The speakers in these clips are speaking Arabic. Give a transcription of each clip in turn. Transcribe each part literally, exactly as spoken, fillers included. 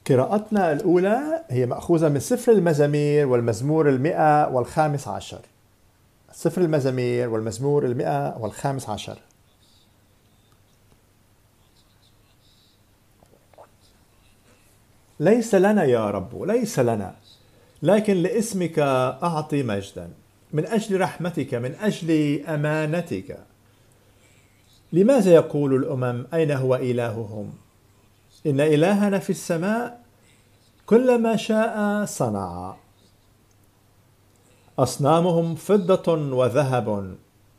قراءتنا الأولى هي مأخوذة من سفر المزامير والمزمور المئة والخامس عشر. سفر المزامير والمزمور المئة والخامس عشر. ليس لنا يا رب، ليس لنا، لكن لاسمك أعطي مجدا، من أجل رحمتك، من أجل أمانتك. لماذا يقول الأمم أين هو إلههم؟ إن إلهنا في السماء، كل ما شاء صنع. أصنامهم فضة وذهب،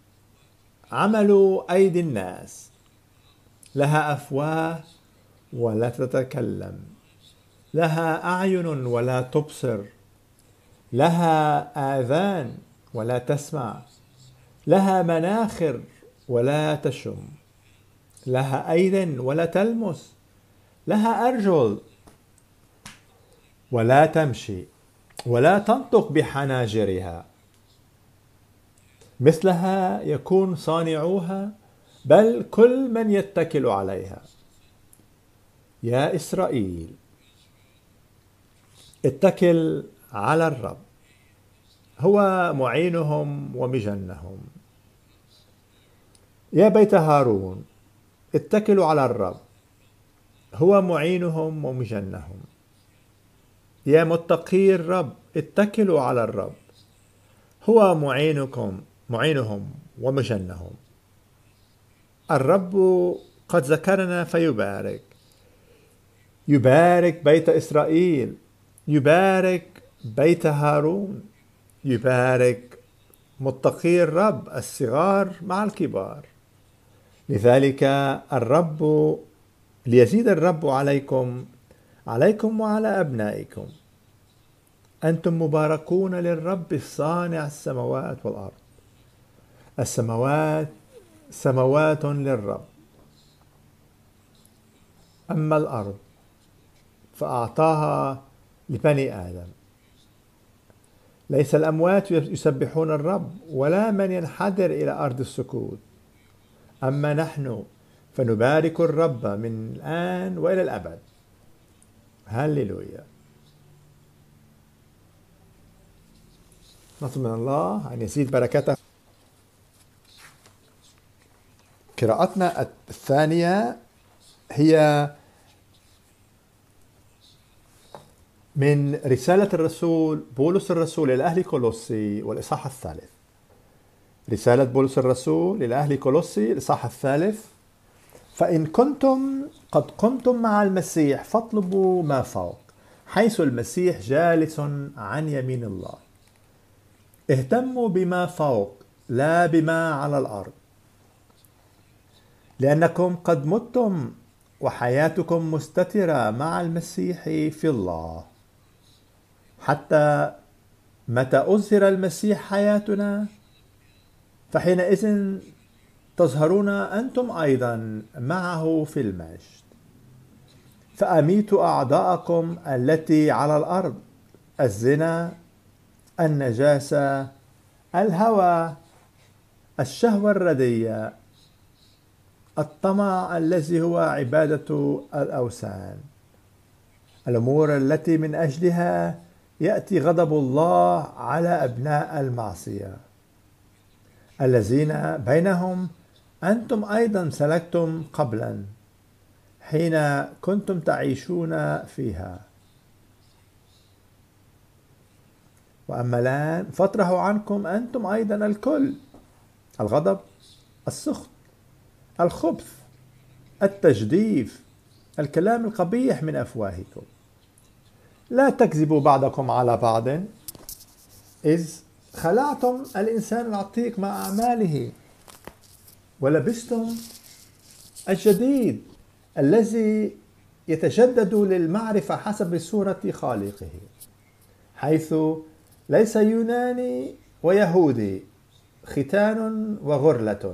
عملوا أيدي الناس. لها أفواه ولا تتكلم، لها أعين ولا تبصر، لها آذان ولا تسمع، لها مناخر ولا تشم، لها أيد ولا تلمس، لها أرجل ولا تمشي، ولا تنطق بحناجرها. مثلها يكون صانعوها، بل كل من يتكل عليها. يا إسرائيل، اتكل على الرب، هو معينهم ومجنهم. يا بيت هارون، اتكلوا على الرب، هو معينهم ومجنهم. يا متقي الرب، اتكلوا على الرب، هو معينكم معينهم ومجنهم. الرب قد ذكرنا فيبارك، يبارك بيت إسرائيل، يبارك بيت هارون، يبارك متقي الرب الصغار مع الكبار. لذلك الرب ليزيد الرب عليكم عليكم وعلى أبنائكم. أنتم مباركون للرب الصانع السماوات والأرض. السماوات سماوات للرب، أما الأرض فأعطاها لبني آدم. ليس الأموات يسبحون الرب، ولا من ينحدر إلى أرض السكوت. أما نحن فنبارك الرب من الآن وإلى الأبد. هللويا. نطلب من الله أن يزيد بركته. قراءتنا الثانية هي من رسالة الرسول بولس الرسول إلى أهل كولوسي والإصحاح الثالث. رسالة بولس الرسول إلى أهل كولوسي الإصحاح الثالث. فإن كنتم قد قمتم مع المسيح فاطلبوا ما فوق، حيث المسيح جالس عن يمين الله. اهتموا بما فوق، لا بما على الأرض، لأنكم قد متم وحياتكم مستترة مع المسيح في الله. حتى متى أظهر المسيح حياتنا، فحينئذ تظهرون أنتم أيضا معه في المجد. فأميتوا أعداءكم التي على الأرض: الزنا، النجاسة، الهوى، الشهوة الردية، الطمع الذي هو عبادة الأوثان، الأمور التي من أجلها يأتي غضب الله على أبناء المعصية، الذين بينهم أنتم أيضا سلكتم قبلا حين كنتم تعيشون فيها. وأما الآن فاطرحوا عنكم أنتم أيضا الكل: الغضب، السخط، الخبث، التجديف، الكلام القبيح من أفواهكم. لا تكذبوا بعضكم على بعض، إذ خلعتم الإنسان العتيق مع أعماله، ولبستم الجديد الذي يتجدد للمعرفة حسب صورة خالقه، حيث ليس يوناني ويهودي، ختان وغرلة،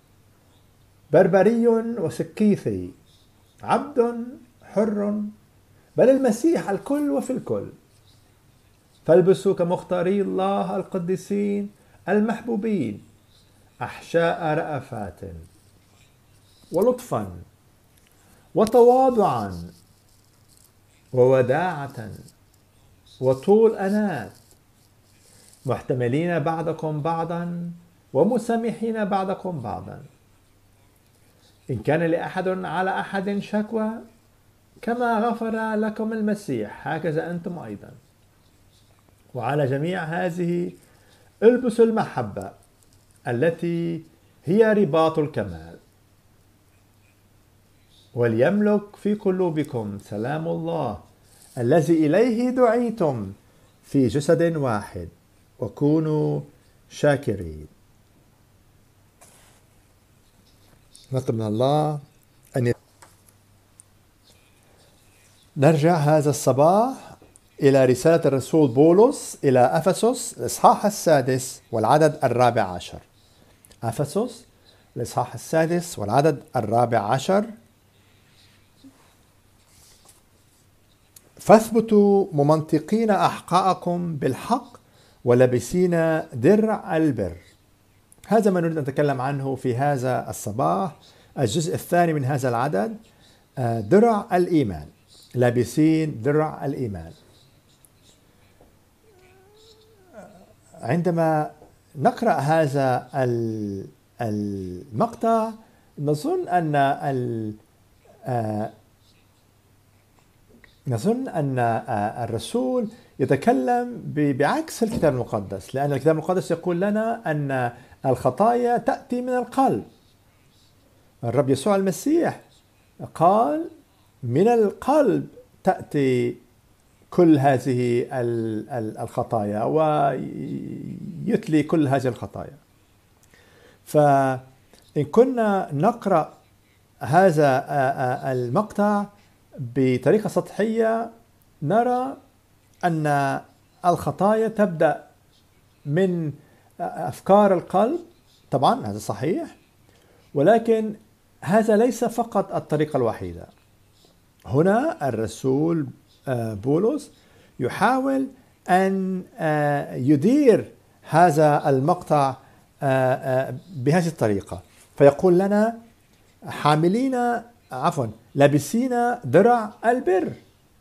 بربري وسكيثي، عبد حر، بل المسيح الكل وفي الكل. فالبسوا كمختاري الله القديسين المحبوبين أحشاء رأفات ولطفا وتواضعا، ووداعة وطول أنات، محتملين بعضكم بعضا ومسامحين بعضكم بعضا. إن كان لأحد على أحد شكوى، كما غفر لكم المسيح هكذا أنتم أيضا. وعلى جميع هذه البسوا المحبة التي هي رباط الكمال. وليملك في قلوبكم سلام الله الذي إليه دعيتم في جسد واحد، وكونوا شاكرين. نطلب من الله أن نرجع هذا الصباح إلى رسالة الرسول بولس إلى أفسس الإصحاح السادس والعدد الرابع عشر. أفسس الإصحاح السادس والعدد الرابع عشر: فاثبتوا ممنطقين أحقاءكم بالحق ولابسين درع البر. هذا ما نريد أن نتكلم عنه في هذا الصباح، الجزء الثاني من هذا العدد، درع الإيمان. لابسين درع الإيمان. عندما نقرأ هذا المقطع نظن أن نظن أن الرسول يتكلم بعكس الكتاب المقدس، لأن الكتاب المقدس يقول لنا أن الخطايا تأتي من القلب. الرب يسوع المسيح قال من القلب تأتي كل هذه الخطايا ويتلي كل هذه الخطايا. فإن كنا نقرأ هذا المقطع بطريقة سطحية نرى أن الخطايا تبدأ من أفكار القلب. طبعا هذا صحيح، ولكن هذا ليس فقط الطريقة الوحيدة. هنا الرسول بولس يحاول أن يدير هذا المقطع بهذه الطريقة، فيقول لنا حاملين عفوا لابسين درع البر.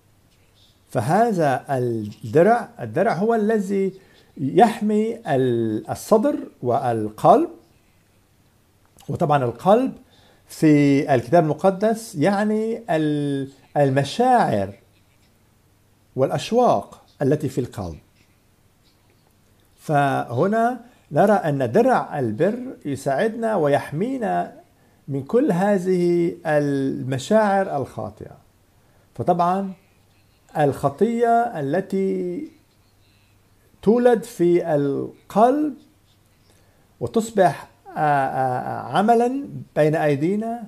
فهذا الدرع الدرع هو الذي يحمي الصدر والقلب. وطبعا القلب في الكتاب المقدس يعني المشاعر والأشواق التي في القلب. فهنا نرى أن درع البر يساعدنا ويحمينا من كل هذه المشاعر الخاطئة. فطبعا الخطية التي تولد في القلب وتصبح عملا بين أيدينا،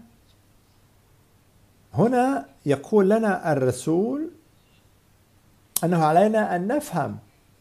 هنا يقول لنا الرسول أنه علينا أن نفهم،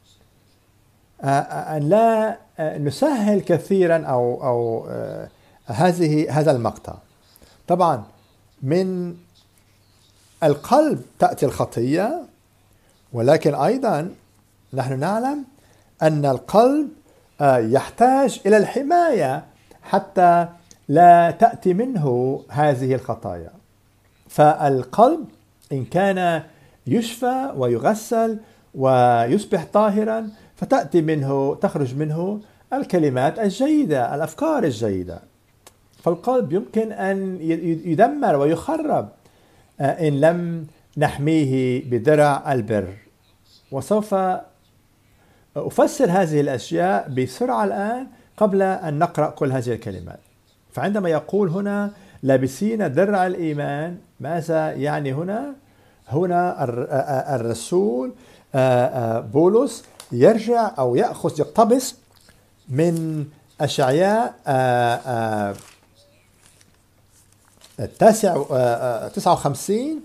أن لا نسهل كثيرا أو أو هذه هذا المقطع. طبعا من القلب تأتي الخطية، ولكن أيضا نحن نعلم أن القلب يحتاج إلى الحماية حتى لا تأتي منه هذه الخطايا. فالقلب إن كان يشفى ويغسل ويصبح طاهرا فتأتي منه تخرج منه الكلمات الجيدة، الأفكار الجيدة. فالقلب يمكن أن يدمر ويخرب إن لم نحميه بدرع البر. وسوف أفسر هذه الأشياء بسرعة الآن قبل أن نقرأ كل هذه الكلمات. فعندما يقول هنا لابسين درع الإيمان، ماذا يعني هنا؟ هنا الرسول بولس يرجع أو يأخذ يقتبس من أشعياء التاسع تسعة وخمسين.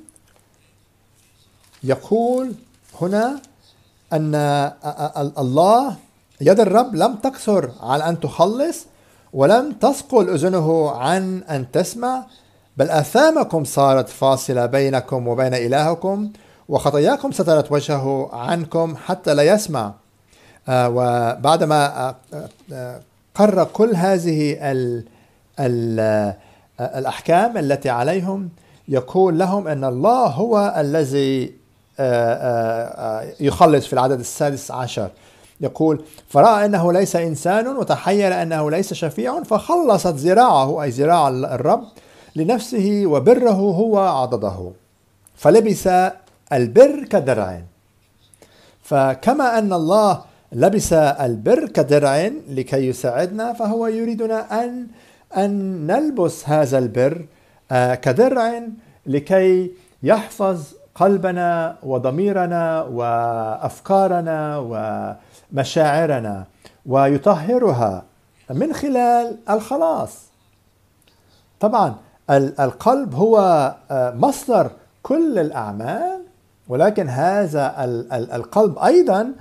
يقول هنا أن الله يد الرب لم تقصر على أن تخلص، ولم تثقل أذنه عن أن تسمع، بل آثامكم صارت فاصلة بينكم وبين إلهكم، وخطاياكم سترت وجهه عنكم حتى لا يسمع. آه وبعدما آه آه قرر كل هذه ال ال الأحكام التي عليهم، يقول لهم أن الله هو الذي يخلص في العدد السادس عشر، يقول: فرأى أنه ليس إنسان وتحيل أنه ليس شفيع، فخلصت ذراعه، أي ذراع الرب، لنفسه، وبره هو عضده، فلبس البر كدرع. فكما أن الله لبس البر كدرع لكي يساعدنا، فهو يريدنا أن أن نلبس هذا البر كدرع لكي يحفظ قلبنا وضميرنا وأفكارنا ومشاعرنا ويطهرها من خلال الخلاص. طبعا القلب هو مصدر كل الأعمال، ولكن هذا القلب أيضا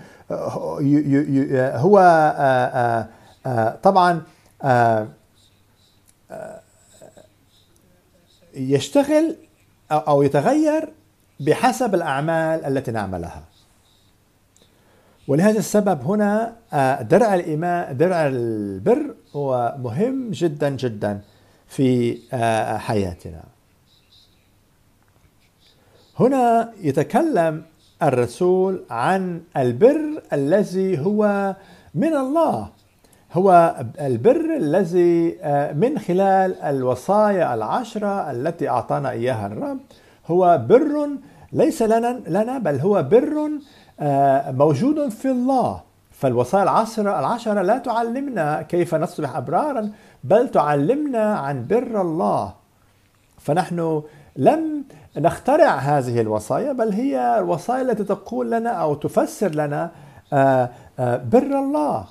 هو طبعا يشتغل أو يتغير بحسب الأعمال التي نعملها. ولهذا السبب هنا درع الإيمان، درع البر، هو مهم جدا جدا في حياتنا. هنا يتكلم الرسول عن البر الذي هو من الله، هو البر الذي من خلال الوصايا العشرة التي أعطانا إياها الرب. هو بر ليس لنا لنا بل هو بر موجود في الله. فالوصايا العشرة العشرة لا تعلمنا كيف نصبح أبرارا، بل تعلمنا عن بر الله. فنحن لم نخترع هذه الوصايا، بل هي الوصايا التي تقول لنا أو تفسر لنا بر الله.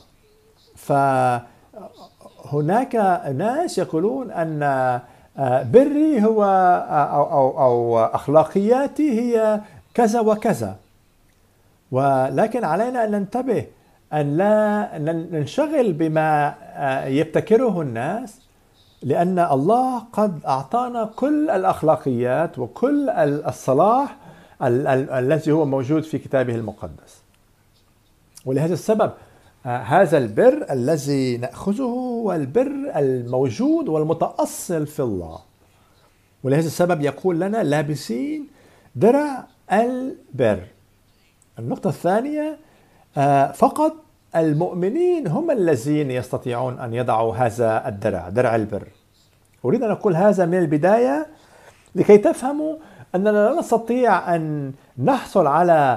فهناك ناس يقولون أن بري هو أو, أو, أو أخلاقياتي هي كذا وكذا، ولكن علينا أن ننتبه أن لا ننشغل بما يبتكره الناس، لأن الله قد أعطانا كل الأخلاقيات وكل الصلاح الذي هو موجود في كتابه المقدس. ولهذا السبب هذا البر الذي نأخذه هو البر الموجود والمتأصل في الله. ولهذا السبب يقول لنا: لابسين درع البر. النقطة الثانية، فقط المؤمنين هم الذين يستطيعون أن يضعوا هذا الدرع، درع البر. أريد أن أقول هذا من البداية لكي تفهموا أننا لا نستطيع أن نحصل على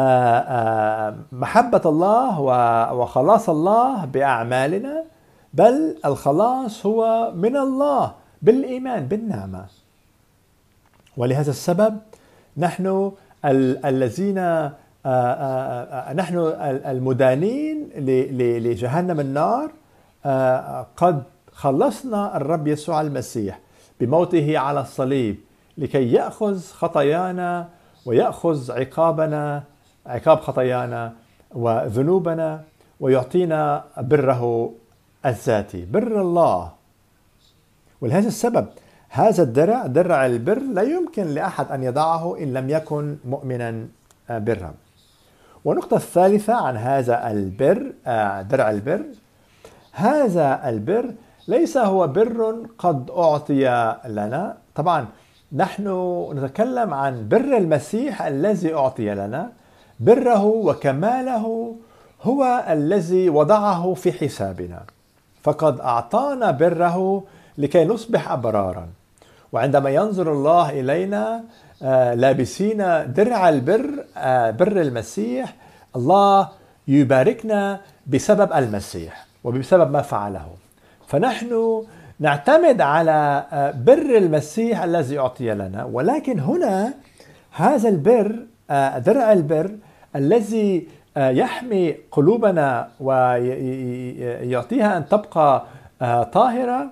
محبة الله وخلاص الله بأعمالنا، بل الخلاص هو من الله بالإيمان بالنعمة. ولهذا السبب نحن الذين نحن المدانين لجهنم النار قد خلصنا الرب يسوع المسيح بموته على الصليب لكي يأخذ خطايانا ويأخذ عقابنا، عقاب خطايانا وذنوبنا، ويعطينا بره الذاتي، بر الله. ولهذا السبب هذا الدرع، درع البر، لا يمكن لأحد أن يضعه إن لم يكن مؤمنا برا. والنقطة الثالثة عن هذا البر، درع البر، هذا البر ليس هو بر قد أعطي لنا. طبعا نحن نتكلم عن بر المسيح الذي أعطي لنا. بره وكماله هو الذي وضعه في حسابنا، فقد أعطانا بره لكي نصبح أبرارا. وعندما ينظر الله إلينا لابسين درع البر، بر المسيح، الله يباركنا بسبب المسيح وبسبب ما فعله. فنحن نعتمد على بر المسيح الذي أعطي لنا. ولكن هنا هذا البر، درع البر الذي يحمي قلوبنا ويعطيها أن تبقى طاهرة،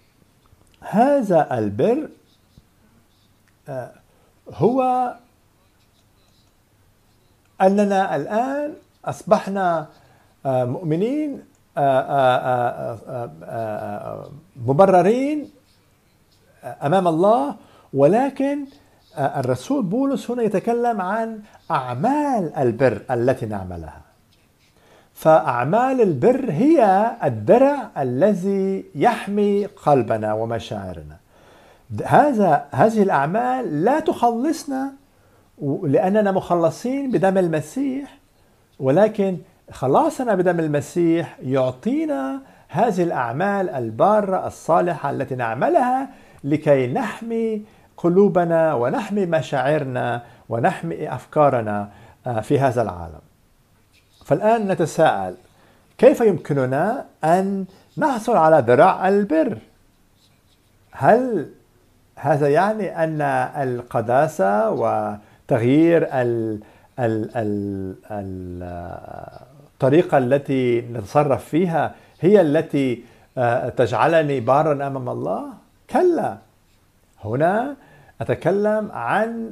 هذا البر هو أننا الآن أصبحنا مؤمنين مبررين أمام الله. ولكن الرسول بولس هنا يتكلم عن أعمال البر التي نعملها. فأعمال البر هي الدرع الذي يحمي قلبنا ومشاعرنا. هذا هذه الأعمال لا تخلصنا، لأننا مخلصين بدم المسيح، ولكن خلاصنا بدم المسيح يعطينا هذه الأعمال البارة الصالحة التي نعملها لكي نحمي قلوبنا ونحمي مشاعرنا ونحمي أفكارنا في هذا العالم. فالآن نتساءل، كيف يمكننا أن نحصل على ذراع البر؟ هل هذا يعني أن القداسة وتغيير ال ال ال الطريقة التي نتصرف فيها هي التي تجعلني بارا أمام الله؟ كلا. هنا أتكلم عن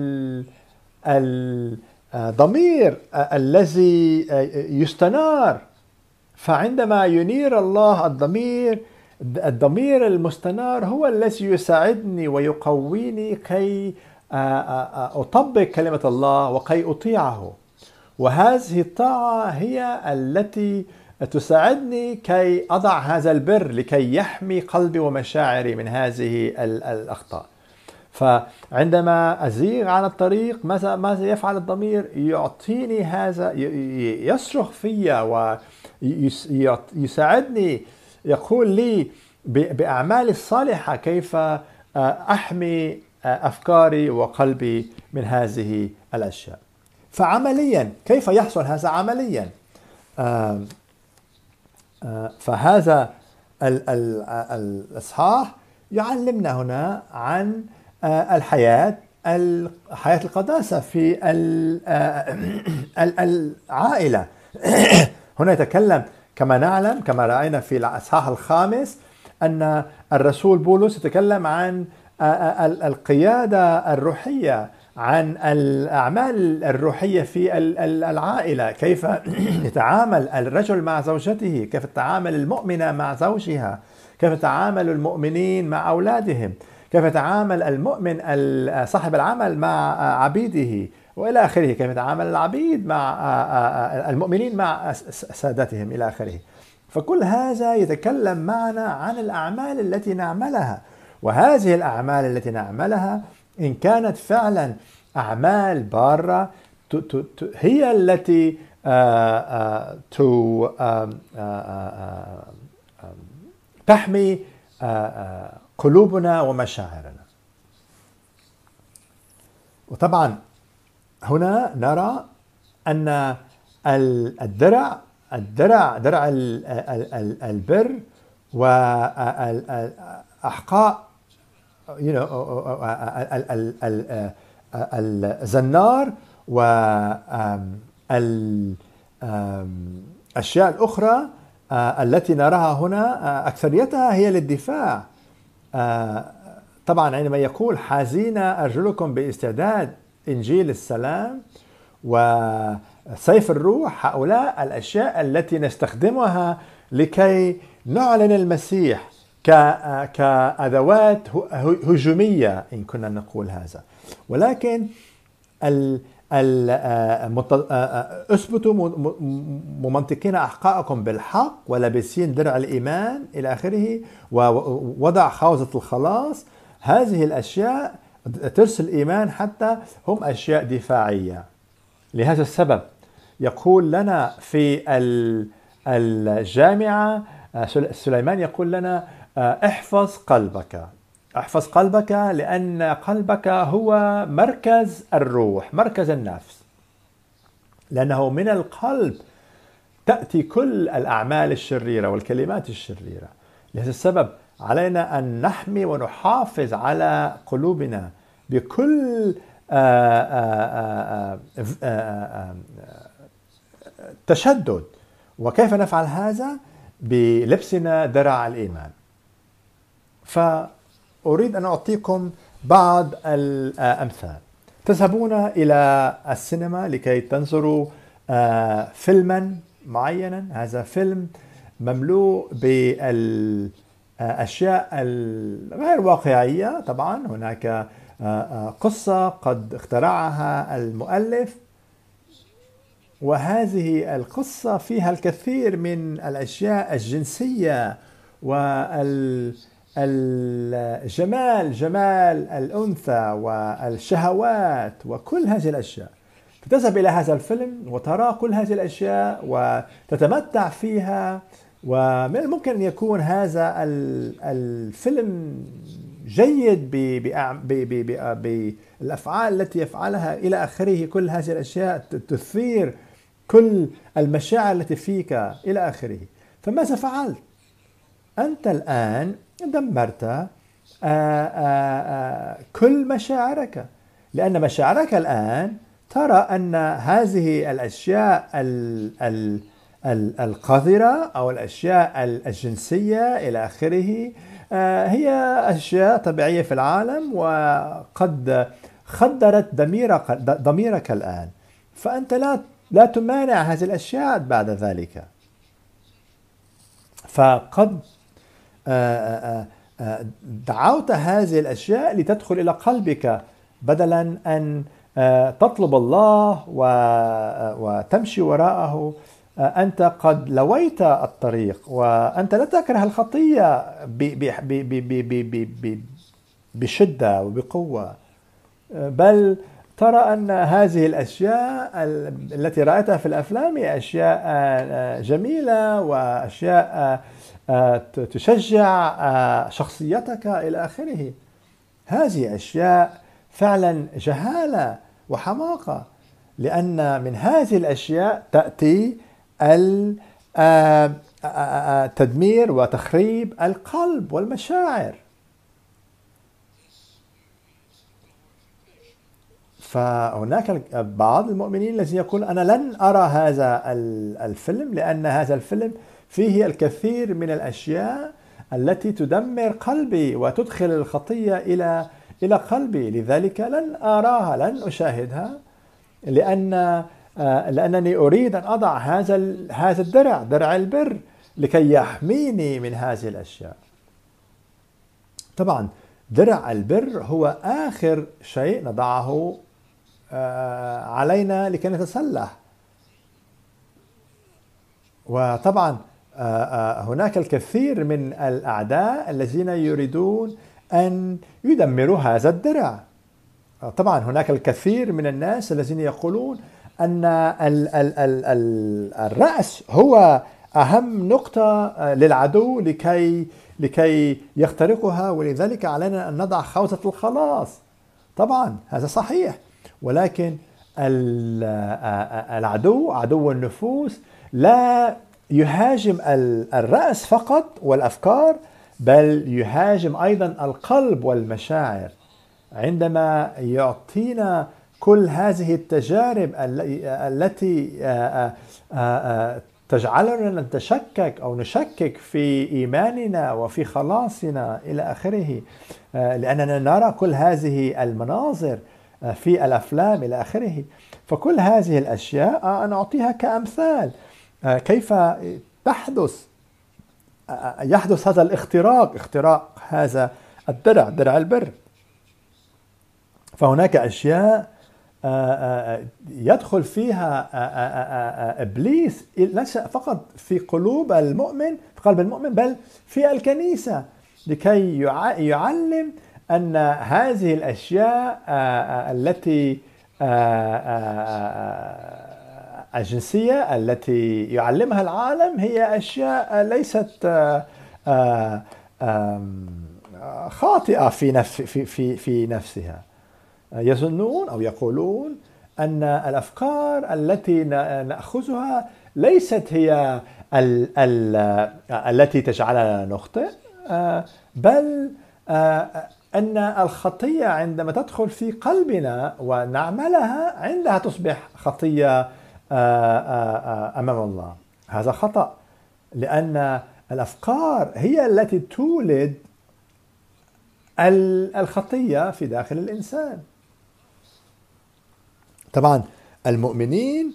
الضمير الذي يستنار. فعندما ينير الله الضمير، الضمير المستنار هو الذي يساعدني ويقويني كي أطبق كلمة الله وكي أطيعه. وهذه الطاعة هي التي تساعدني كي أضع هذا البر لكي يحمي قلبي ومشاعري من هذه الأخطاء. فعندما أزيغ عن الطريق، ماذا ماذا يفعل الضمير؟ يعطيني هذا، يصرخ في ويساعدني، يقول لي بأعمالي الصالحة كيف أحمي أفكاري وقلبي من هذه الأشياء. فعمليا كيف يحصل هذا عمليا؟ آه آه فهذا الإصحاح يعلمنا هنا عن آه الحياة حياة القداسة في العائلة. هنا يتكلم كما نعلم، كما رأينا في الإصحاح الخامس، أن الرسول بولس يتكلم عن القيادة الروحية، عن الأعمال الروحية في العائلة، كيف يتعامل الرجل مع زوجته، كيف يتعامل المؤمنة مع زوجها، كيف يتعامل المؤمنين مع أولادهم، كيف يتعامل المؤمن صاحب العمل مع عبيده وإلى آخره، كيف يتعامل العبيد مع المؤمنين مع سادتهم إلى آخره. فكل هذا يتكلم معنا عن الأعمال التي نعملها، وهذه الأعمال التي نعملها إن كانت فعلا أعمال بارة هي التي تحمي قلوبنا ومشاعرنا. وطبعا هنا نرى أن الدرع الدرع درع البر وأحقاء الزنار والأشياء الأخرى التي نراها هنا أكثريتها هي للدفاع. طبعا عندما يقول حازين أرجلكم باستعداد إنجيل السلام وسيف الروح، هؤلاء الأشياء التي نستخدمها لكي نعلن المسيح كأدوات هجومية إن كنا نقول هذا. ولكن اثبتوا ممنطقين أحقاءكم بالحق ولابسين درع الإيمان إلى آخره، ووضع خوذة الخلاص. هذه الأشياء ترسل الإيمان حتى هم أشياء دفاعية. لهذا السبب يقول لنا في الجامعة سليمان، يقول لنا احفظ قلبك، احفظ قلبك، لأن قلبك هو مركز الروح، مركز النفس، لأنه من القلب تأتي كل الأعمال الشريرة والكلمات الشريرة. لهذا السبب علينا أن نحمي ونحافظ على قلوبنا بكل تشدد. وكيف نفعل هذا؟ بلبسنا درع الإيمان. فأريد أن أعطيكم بعض الأمثال. تذهبون إلى السينما لكي تنظروا فيلما معينا، هذا فيلم مملوء بالأشياء الغير واقعية. طبعا هناك قصة قد اخترعها المؤلف، وهذه القصة فيها الكثير من الأشياء الجنسية وال الجمال، جمال الأنثى والشهوات وكل هذه الأشياء. تذهب إلى هذا الفيلم وترى كل هذه الأشياء وتتمتع فيها، ومن الممكن أن يكون هذا الفيلم جيد بالأفعال التي يفعلها إلى آخره. كل هذه الأشياء تثير كل المشاعر التي فيك إلى آخره. فماذا فعلت؟ أنت الآن دمرت آآ آآ كل مشاعرك، لأن مشاعرك الآن ترى أن هذه الأشياء القذرة أو الأشياء الجنسية إلى آخره هي أشياء طبيعية في العالم، وقد خدرت ضميرك ضميرك الآن. فأنت لا لا تمانع هذه الأشياء بعد ذلك. فقد دعوت هذه الأشياء لتدخل إلى قلبك، بدلا أن تطلب الله وتمشي وراءه. أنت قد لويت الطريق، وأنت لا تكره الخطية بشدة وبقوة، بل ترى أن هذه الأشياء التي رأيتها في الأفلام هي أشياء جميلة وأشياء تشجع شخصيتك إلى آخره. هذه أشياء فعلا جهالة وحماقة، لأن من هذه الأشياء تأتي التدمير وتخريب القلب والمشاعر. فهناك بعض المؤمنين الذين يقول أنا لن أرى هذا الفيلم، لأن هذا الفيلم فيه الكثير من الأشياء التي تدمر قلبي وتدخل الخطية إلى إلى قلبي، لذلك لن أراها، لن أشاهدها، لأن لأنني أريد أن أضع هذا هذا الدرع، درع البر، لكي يحميني من هذه الأشياء. طبعا درع البر هو آخر شيء نضعه علينا لكي نتسلح. وطبعا هناك الكثير من الأعداء الذين يريدون أن يدمروا هذا الدرع. طبعا هناك الكثير من الناس الذين يقولون أن ال ال ال ال الرأس هو أهم نقطة للعدو لكي لكي يخترقها، ولذلك علينا أن نضع خوذة الخلاص. طبعا هذا صحيح، ولكن العدو، عدو النفوس، لا يهاجم الرأس فقط والأفكار، بل يهاجم أيضا القلب والمشاعر. عندما يعطينا كل هذه التجارب التي تجعلنا نتشكك أو نشكك في إيماننا وفي خلاصنا إلى آخره، لأننا نرى كل هذه المناظر في الأفلام إلى آخره. فكل هذه الأشياء أنا أعطيها كأمثال كيف تحدث يحدث هذا الاختراق، اختراق هذا الدرع، درع البر. فهناك أشياء يدخل فيها إبليس ليس فقط في قلوب المؤمن، في قلب المؤمن، بل في الكنيسة، لكي يعلم أن هذه الأشياء التي الجنسية التي يعلمها العالم هي أشياء ليست خاطئة في نفس في في في نفسها. يظنون أو يقولون أن الأفكار التي نأخذها ليست هي ال ال التي تجعلنا نخطئ، بل أن الخطية عندما تدخل في قلبنا ونعملها عندها تصبح خطية أمام الله. هذا خطأ، لأن الأفكار هي التي تولد الخطية في داخل الإنسان. طبعا المؤمنين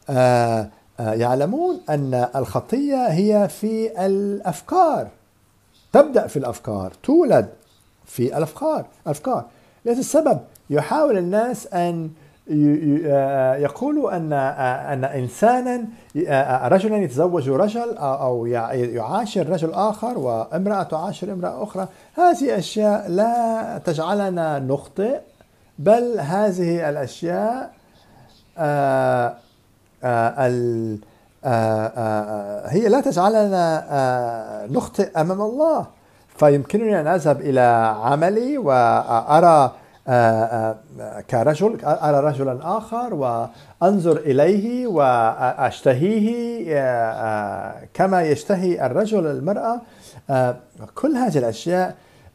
يعلمون أن الخطية هي في الأفكار، تبدأ في الأفكار، تولد في الأفكار. أفكار لهذا السبب يحاول الناس أن يقول أن أن إنسانا رجلا يتزوج رجل أو يعاشر رجل آخر وامرأة تعاشر امرأة أخرى، هذه أشياء لا تجعلنا نخطئ، بل هذه الأشياء آآ آآ آآ هي لا تجعلنا نخطئ أمام الله. فيمكنني أن أذهب إلى عملي وأرى كرجل أرى رجلا آخر وأنظر إليه وأشتهيه كما يشتهي الرجل المرأة. كل هذه الأشياء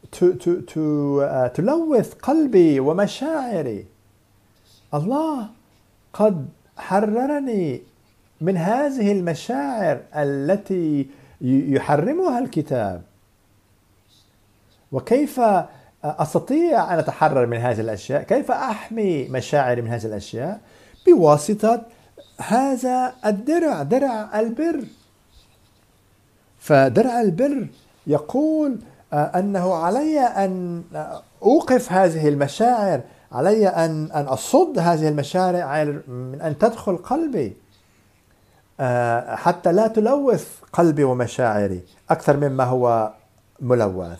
تلوث قلبي ومشاعري. الله قد حررني من هذه المشاعر التي يحرمها الكتاب. وكيف أستطيع أن أتحرر من هذه الأشياء؟ كيف أحمي مشاعري من هذه الأشياء؟ بواسطة هذا الدرع، درع البر. فدرع البر يقول أنه علي أن أوقف هذه المشاعر، علي أن أن أصد هذه المشاعر من أن تدخل قلبي حتى لا تلوث قلبي ومشاعري أكثر مما هو ملوث.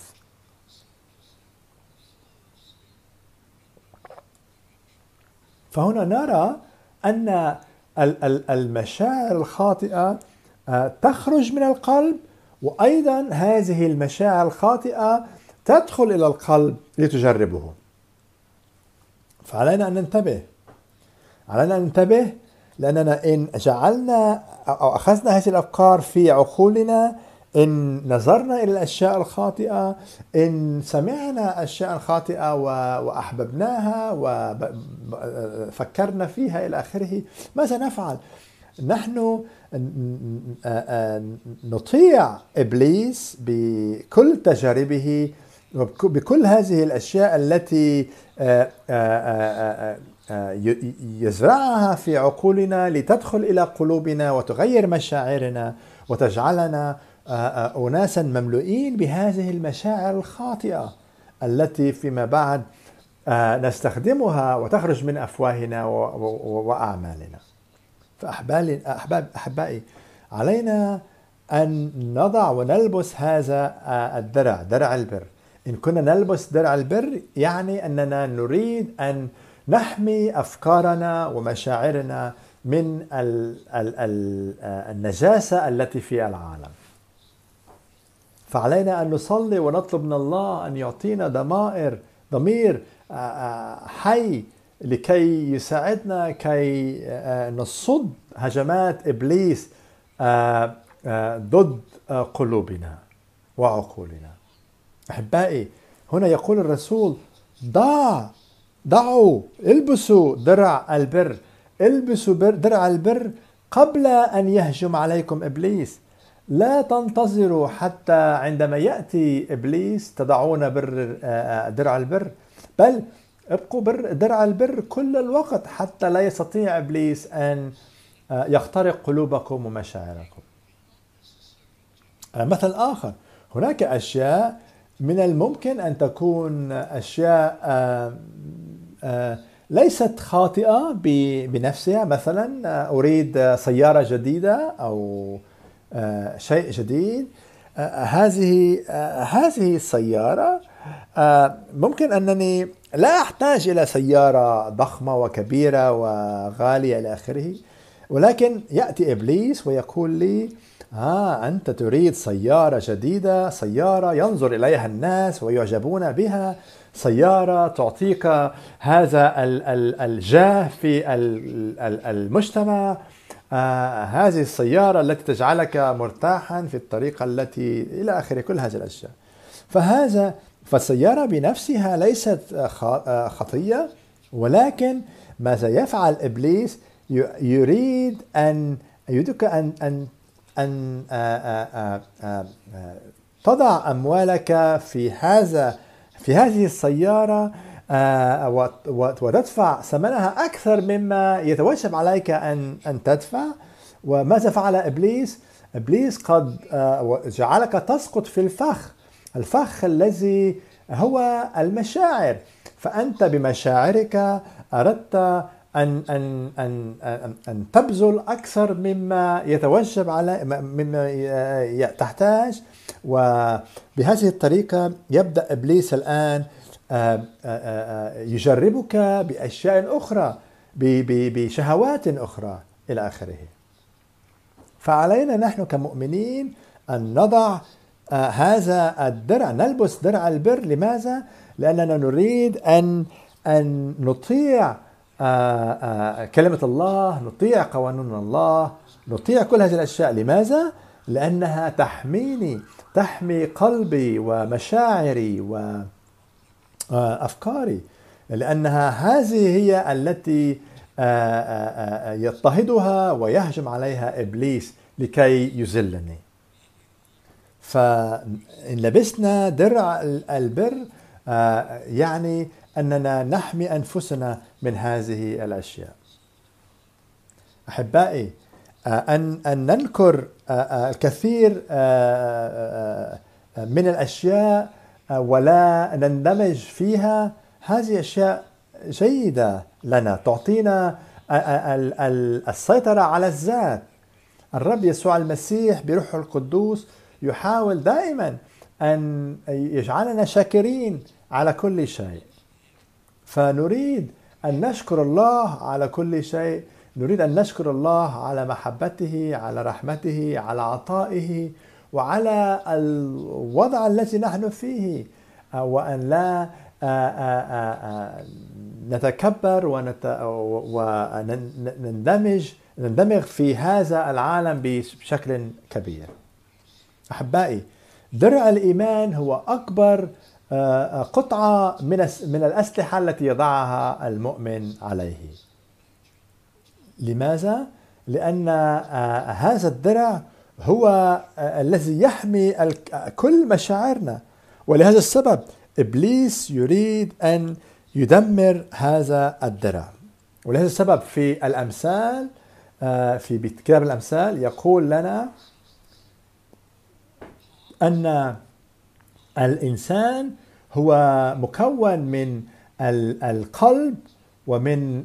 فهنا نرى أن المشاعر الخاطئة تخرج من القلب، وأيضا هذه المشاعر الخاطئة تدخل إلى القلب لتجربه. فعلينا أن ننتبه، علينا أن ننتبه، لأننا إن جعلنا أو أخذنا هذه الأفكار في عقولنا، إن نظرنا إلى الأشياء الخاطئة، إن سمعنا أشياء خاطئة وأحببناها وفكرنا فيها إلى آخره، ماذا نفعل؟ نحن نطيع إبليس بكل تجاربه وبكل هذه الأشياء التي يزرعها في عقولنا لتدخل إلى قلوبنا وتغير مشاعرنا وتجعلنا أناسا مملوئين بهذه المشاعر الخاطئة التي فيما بعد نستخدمها وتخرج من أفواهنا وأعمالنا. فأحبائي، علينا أن نضع ونلبس هذا الدرع، درع البر. إن كنا نلبس درع البر يعني أننا نريد أن نحمي أفكارنا ومشاعرنا من النجاسة التي في العالم. فعلينا أن نصلي ونطلب من الله أن يعطينا ضمائر ضمير حي لكي يساعدنا كي نصد هجمات إبليس ضد قلوبنا وعقولنا. أحبائي، هنا يقول الرسول: ضع ضعوا البسوا درع البر، البسوا درع البر قبل أن يهجم عليكم إبليس. لا تنتظروا حتى عندما يأتي إبليس تضعون بر درع البر، بل ابقوا بر درع البر كل الوقت حتى لا يستطيع إبليس أن يخترق قلوبكم ومشاعركم. مثل آخر، هناك أشياء من الممكن أن تكون أشياء ليست خاطئة بنفسها. مثلا أريد سيارة جديدة أو شيء جديد. هذه هذه السيارة ممكن أنني لا أحتاج إلى سيارة ضخمة وكبيرة وغالية إلى آخره، ولكن يأتي إبليس ويقول لي: آه أنت تريد سيارة جديدة، سيارة ينظر إليها الناس ويعجبون بها، سيارة تعطيك هذا الجاه في المجتمع، آه هذه السيارة التي تجعلك مرتاحا في الطريقة التي إلى آخره، كل هذه الأشياء. فهذا فالسيارة بنفسها ليست خطية، ولكن ماذا يفعل إبليس؟ يريد أن يريدك أن أن أن آآ آآ تضع أموالك في هذا في هذه السيارة وتدفع ثمنها أكثر مما يتوجب عليك أن أن تدفع. وماذا فعل إبليس؟ إبليس قد جعلك تسقط في الفخ، الفخ الذي هو المشاعر. فأنت بمشاعرك أردت أن أن أن أن, أن تبذل أكثر مما يتوجب على مما تحتاج. وبهذه الطريقة يبدأ إبليس الآن يجربك بأشياء أخرى، بشهوات أخرى إلى آخره. فعلينا نحن كمؤمنين أن نضع هذا الدرع، نلبس درع البر. لماذا؟ لأننا نريد أن أن نطيع كلمة الله، نطيع قوانين الله، نطيع كل هذه الأشياء. لماذا؟ لأنها تحميني، تحمي قلبي ومشاعري وأفكاري، لأنها هذه هي التي يضطهدها ويهجم عليها إبليس لكي يذلني. فإن لبسنا درع البر يعني أننا نحمي أنفسنا من هذه الأشياء. أحبائي، أن أن ننكر الكثير من الأشياء ولا نندمج فيها، هذه أشياء جيدة لنا، تعطينا السيطرة على الذات. الرب يسوع المسيح بروحه القدوس يحاول دائما أن يجعلنا شاكرين على كل شيء، فنريد أن نشكر الله على كل شيء. نريد أن نشكر الله على محبته، على رحمته، على عطائه، وعلى الوضع الذي نحن فيه، وأن لا نتكبر ونندمج نندمج في هذا العالم بشكل كبير. أحبائي، درع الإيمان هو أكبر قطعة من من الأسلحة التي يضعها المؤمن عليه. لماذا؟ لأن هذا الدرع هو الذي يحمي كل مشاعرنا، ولهذا السبب إبليس يريد أن يدمر هذا الدرع. ولهذا السبب في الأمثال، في كتاب الأمثال يقول لنا أن الإنسان هو مكون من القلب ومن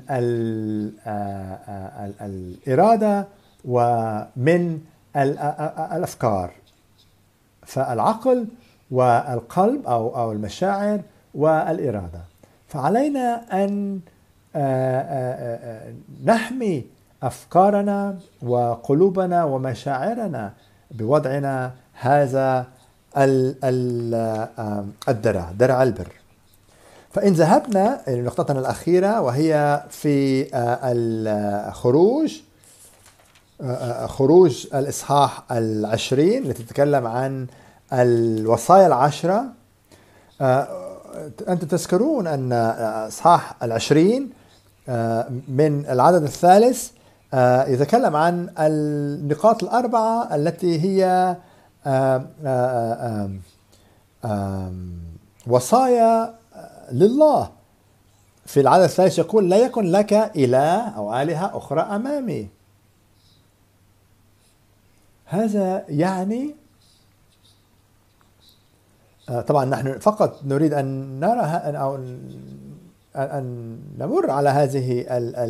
الإرادة ومن الأفكار. فالعقل والقلب أو أو المشاعر والإرادة. فعلينا أن نحمي أفكارنا وقلوبنا ومشاعرنا بوضعنا هذا الدرع، درع البر. فإن ذهبنا إلى نقطتنا الأخيرة وهي في الخروج، خروج الإصحاح العشرين التي تتكلم عن الوصايا العشرة. أنتم تذكرون أن إصحاح العشرين من العدد الثالث يتكلم عن النقاط الأربعة التي هي وصايا لله. في العدد الثالث يقول: لا يكن لك إله أو آلهة أخرى أمامي. هذا يعني طبعا نحن فقط نريد أن نرى أو أن نمر على هذه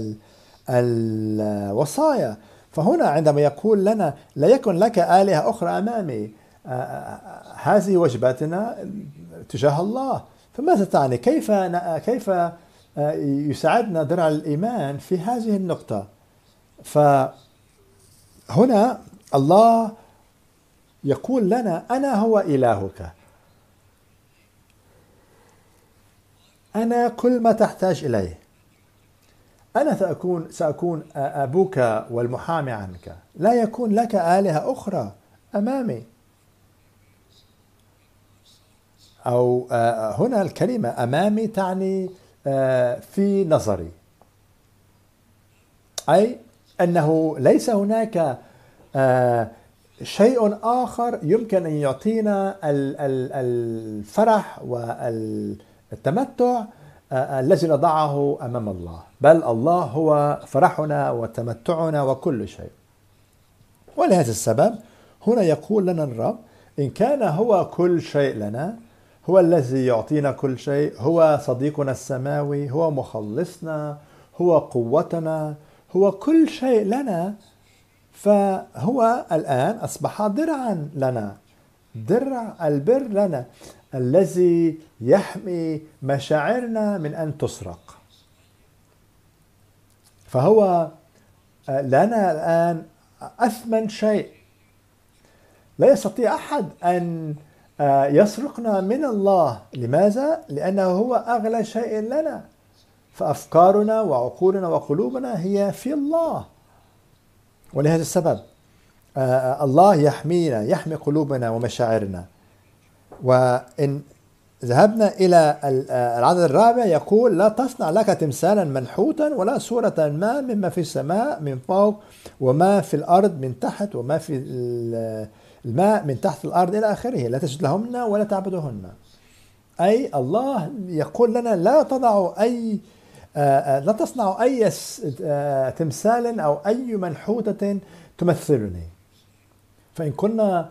الوصايا. فهنا عندما يقول لنا لا يكن لك آلهة أخرى أمامي، هذه واجباتنا تجاه الله. فماذا تعني؟ كيف كيف يساعدنا درع الإيمان في هذه النقطة؟ فهنا الله يقول لنا: أنا هو إلهك، أنا كل ما تحتاج إليه، أنا سأكون سأكون أبوك والمحامي عنك، لا يكون لك آلهة أخرى أمامي. أو هنا الكلمة أمامي تعني في نظري، أي أنه ليس هناك شيء آخر يمكن أن يعطينا الفرح والتمتع الذي نضعه أمام الله، بل الله هو فرحنا وتمتعنا وكل شيء. ولهذا السبب هنا يقول لنا الرب: إن كان هو كل شيء لنا، هو الذي يعطينا كل شيء، هو صديقنا السماوي، هو مخلصنا، هو قوتنا، هو كل شيء لنا. فهو الآن أصبح درعا لنا، درع البر لنا الذي يحمي مشاعرنا من أن تسرق. فهو لنا الآن أثمن شيء. لا يستطيع أحد أن يسرقنا من الله. لماذا؟ لأنه هو أغلى شيء لنا. فأفكارنا وعقولنا وقلوبنا هي في الله. ولهذا السبب الله يحمينا، يحمي قلوبنا ومشاعرنا. وإن ذهبنا إلى العدد الرابع يقول: لا تصنع لك تمثالا منحوتا ولا صورة ما مما في السماء من فوق وما في الأرض من تحت وما في الماء من تحت الأرض إلى آخره، لا تسجد لهن ولا تعبدهن. أي الله يقول لنا: لا تضعوا أي لا تصنعوا أي تمثال أو أي منحوتة تمثلني. فإن كنا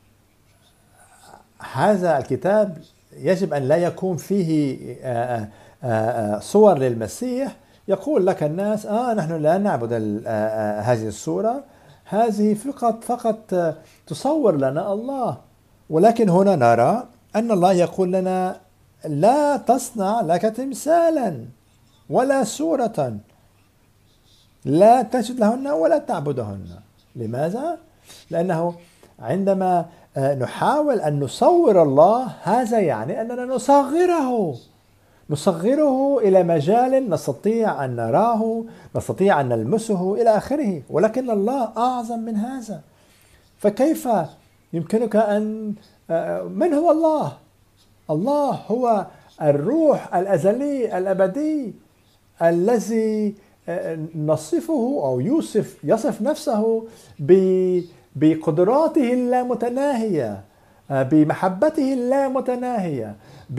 هذا الكتاب يجب أن لا يكون فيه صور للمسيح، يقول لك الناس: آه نحن لا نعبد هذه الصورة، هذه فقط فقط تصور لنا الله. ولكن هنا نرى أن الله يقول لنا: لا تصنع لك تمثالا ولا صورة، لا تسجد لهن ولا تعبدهن. لماذا؟ لأنه عندما نحاول أن نصور الله، هذا يعني أننا نصغره نصغره إلى مجال نستطيع أن نراه، نستطيع أن نلمسه إلى آخره. ولكن الله أعظم من هذا. فكيف يمكنك أن من هو الله؟ الله هو الروح الأزلي الأبدي الذي نصفه أو يوصف يصف نفسه بقدراته اللامتناهية، بمحبته اللامتناهية،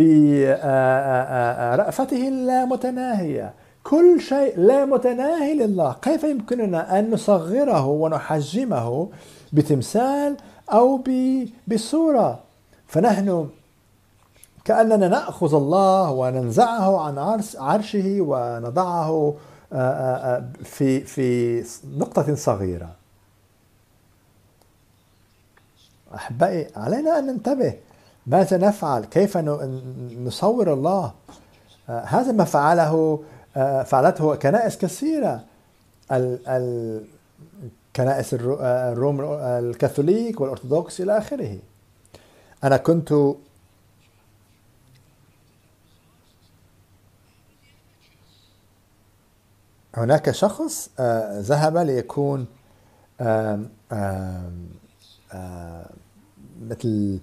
برأفته اللامتناهية. كل شيء لا متناهي لله. كيف يمكننا أن نصغره ونحجمه بتمثال أو بصورة؟ فنحن كأننا نأخذ الله وننزعه عن عرشه ونضعه في في نقطة صغيرة. أحبائي، علينا أن ننتبه ماذا نفعل، كيف نصور الله. هذا ما فعله فعلته كنائس كثيرة، الكنائس الروم الكاثوليك والأرثوذكس إلى آخره. أنا كنت هناك شخص ذهب ليكون آم آم آم مثل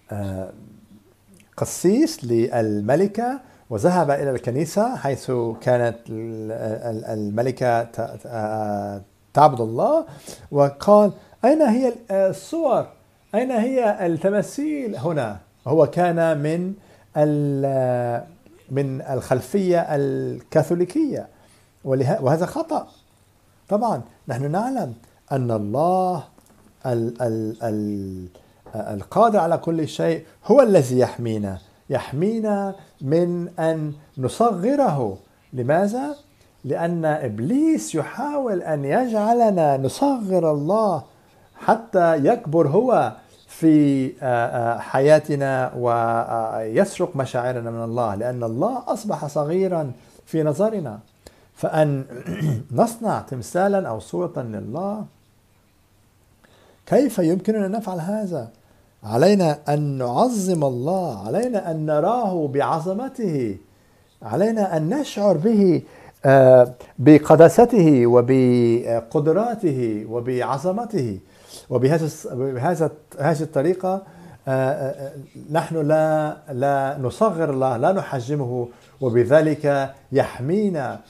قسيس للملكة، وذهب إلى الكنيسة حيث كانت الملكة تعبد الله، وقال: أين هي الصور؟ أين هي التماثيل هنا؟ هو كان من من الخلفية الكاثوليكية، وهذا خطأ. طبعا نحن نعلم أن الله ال ال ال القادر على كل شيء هو الذي يحمينا يحمينا من أن نصغره. لماذا؟ لأن إبليس يحاول أن يجعلنا نصغر الله حتى يكبر هو في حياتنا ويسرق مشاعرنا من الله، لأن الله أصبح صغيرا في نظرنا. فأن نصنع تمثالا أو صورة لله، كيف يمكننا نفعل هذا؟ علينا أن نعظم الله، علينا أن نراه بعظمته، علينا أن نشعر به بقداسته وبقدراته وبعظمته. وبهذا بهذا هذه الطريقة نحن لا لا نصغر الله، لا نحجمه، وبذلك يحمينا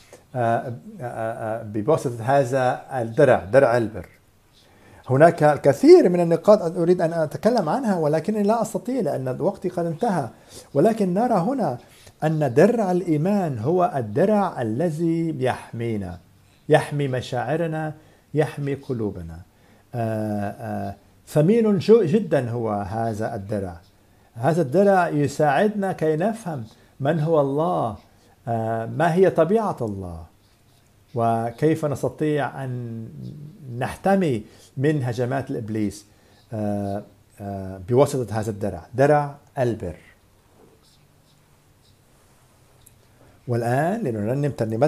بواسطة هذا الدرع، درع البر. هناك الكثير من النقاط أريد أن أتكلم عنها، ولكنني لا أستطيع لأن وقتي قد انتهى. ولكن نرى هنا أن درع الإيمان هو الدرع الذي يحمينا، يحمي مشاعرنا، يحمي قلوبنا. آآ آآ ثمين جدا هو هذا الدرع. هذا الدرع يساعدنا كي نفهم من هو الله، ما هي طبيعة الله. وكيف نستطيع أن نحتمي من هجمات الإبليس بواسطة هذا الدرع، درع البر. والآن لنرنم ترنيمة